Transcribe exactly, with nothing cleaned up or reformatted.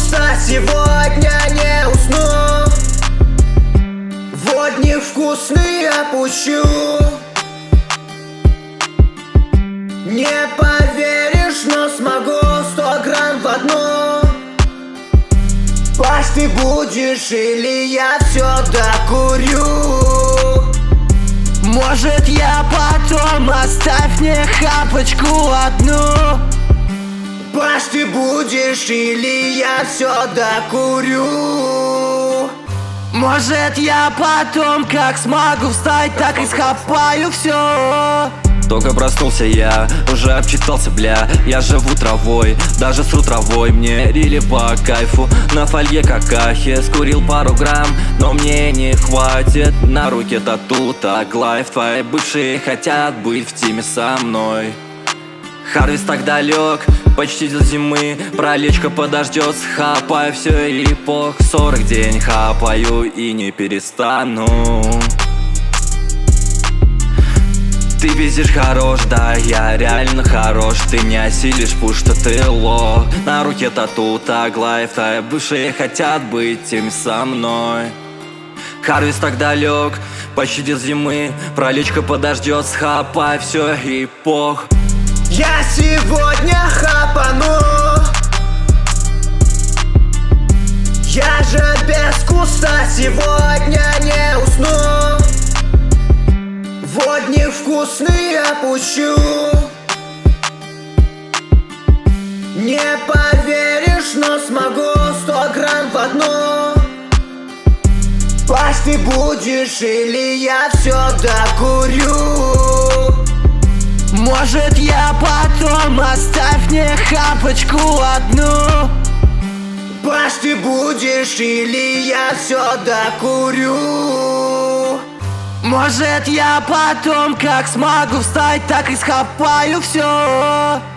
вкуса сегодня не усну. Вот невкусный опущу. Не поверишь, но смогу сто грамм в одну. Паш, ты будешь или я все докурю? Может, я потом, оставь мне хапочку одну. Паш, ты будешь или я все докурю? Может, я потом, как смогу встать, так и схапаю все. Только проснулся я, уже обчитался, бля. Я живу травой, даже сру травой. Мне рили по кайфу, на фольге какахи. Скурил пару грамм, но мне не хватит. На руке тату, так лайф. Твои бывшие хотят быть в теме со мной. Харвест так далек, почти до зимы. Пролечка подождет, схапаю все и пох. Сорок день хапаю и не перестану. Ты пиздишь хорош, да, я реально хорош. Ты не осилишь, пусть что ты лох. На руке тату, так лайф. Твои бывшие хотят быть теми со мной. Харвест так далек, почти до зимы. Пролечка подождет, схапай все и пох. Я сегодня хапану. Я же без вкуса сегодня не усну. Вот невкусный опущу. Не поверишь, но смогу сто грамм в одну. Паш, ты будешь или я все докурю? Может, я потом, оставь мне хапочку одну. Паш, ты будешь или я все докурю? Может, я потом, как смогу встать, так и схапаю все.